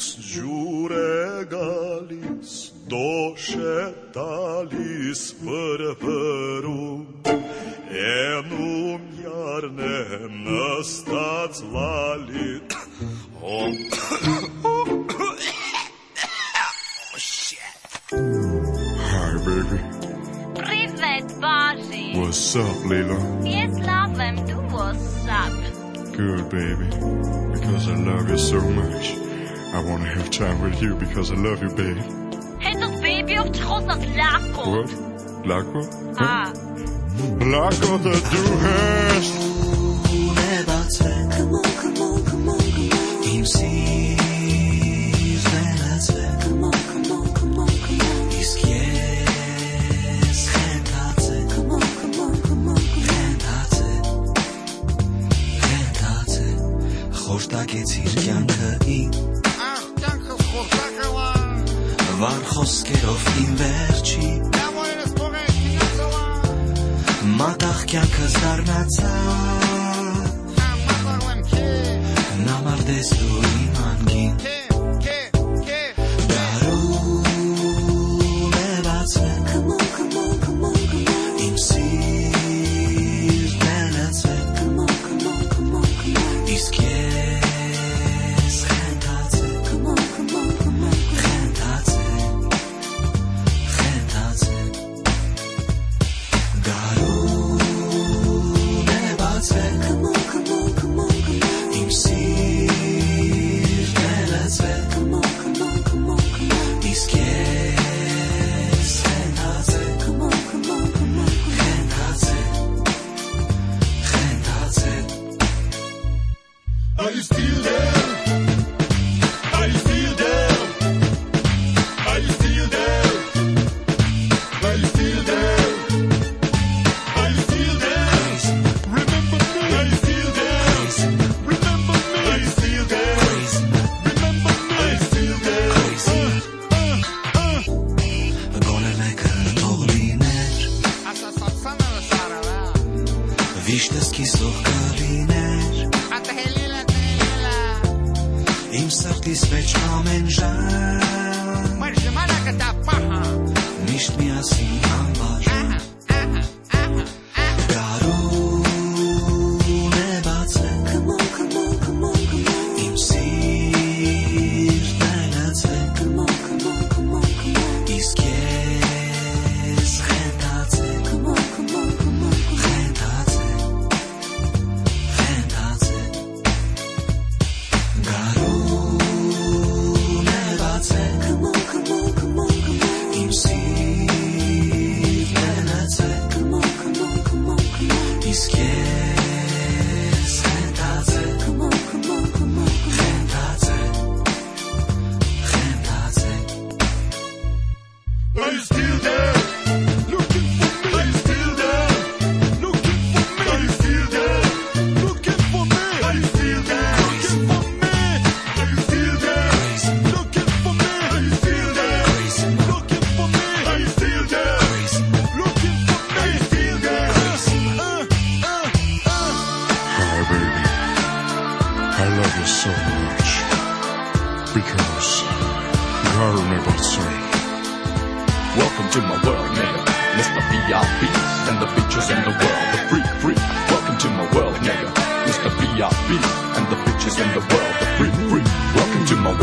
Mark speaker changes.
Speaker 1: Gjure galis, došetalis përpëru, enum jarne nëstac lalit. Oh shit.
Speaker 2: Hi, baby.
Speaker 3: Привет, Baji.
Speaker 2: What's up, Leila?
Speaker 3: Yes, love them. Do what's up.
Speaker 2: Good, baby. Because I love you so much. I want to have time with you because I love you, baby.
Speaker 3: Heet dat baby of trots dat lako?
Speaker 2: What? Lako?
Speaker 3: Ah.
Speaker 2: Lako dat du hast.
Speaker 4: Come on, come on, come on, come on. Im sis venace. Come on, come on, come on, come on. Iskies chentace. Come on, come on, come on, chentace. Chentace. خوش տակեցիր կյանքը իմ.
Speaker 5: Ach, danke, խորտակալա.
Speaker 4: Վար խոսքերով իմ վերջի.
Speaker 5: Դամոյնս փողես կինացալա.
Speaker 4: Մատաղ կյանքս դառնացա.
Speaker 5: Համատաղ եմ քե.
Speaker 4: Նամարդես դու իմ անգին.
Speaker 5: Քե.
Speaker 4: Դարում է բացել. Come on, come on, come on, come on. Իմ սիրտն է լացել. Come on, come on, come on, come on. Իսկ ես խենթացել. Come on, come on, come on. Խենթացել. Դարում է բացել. Come on, come on, come on, come on. Իմ սիրտն է լացել. Come on, come on, come on, come on. Իսկ ես խենթացել. Come on, come on, come on, խենթացել.
Speaker 1: Are you still there? Are you still there? Are you still there? Are you still there? Are you still there? Remember me? Are you still there? Remember me? Are you still there? Remember me? Are you still there?
Speaker 4: Գոնե մեկը թող լիներ.
Speaker 5: Ասասացանը սարալա.
Speaker 4: Վիշտս կիսող կլիներ.
Speaker 5: Ատահելիլա.
Speaker 4: Իմ սրտիս մեջ ամեն ժամ.
Speaker 5: Մարժմանը կտա պահա.
Speaker 4: Միշտ միասին անվար. Դարում է բացել. Come on, come on, come on, come on. Իմ սիրտն է լացել. Come on, come on, come on, come on. Իսկ ես խենթացել. Come on, come on, come on, խենթացել. Դարում է բացել. Come on, come on, come on, come on. Իմ սիրտն է լացել. Come on, come on, come on, come on. Իսկ ես խենթացել. Come on, come on, come on, խենթացել.
Speaker 1: Are you still there? Looking for me? Are you still there? Looking for me? Are you still there? Looking for me? Are you still there? Looking for me? Are you still there? Looking for me? Are you still there? Looking for me? Are you still there? Looking for me? Are you still there?
Speaker 2: Hi, baby. I love you so much. Because Garu Nebatsu.
Speaker 6: Welcome to my world, nigga. Mr. VIP and the bitches in the world, the free. Welcome to my world, nigga. Mr. VIP and the bitches in the world, the free. Welcome to my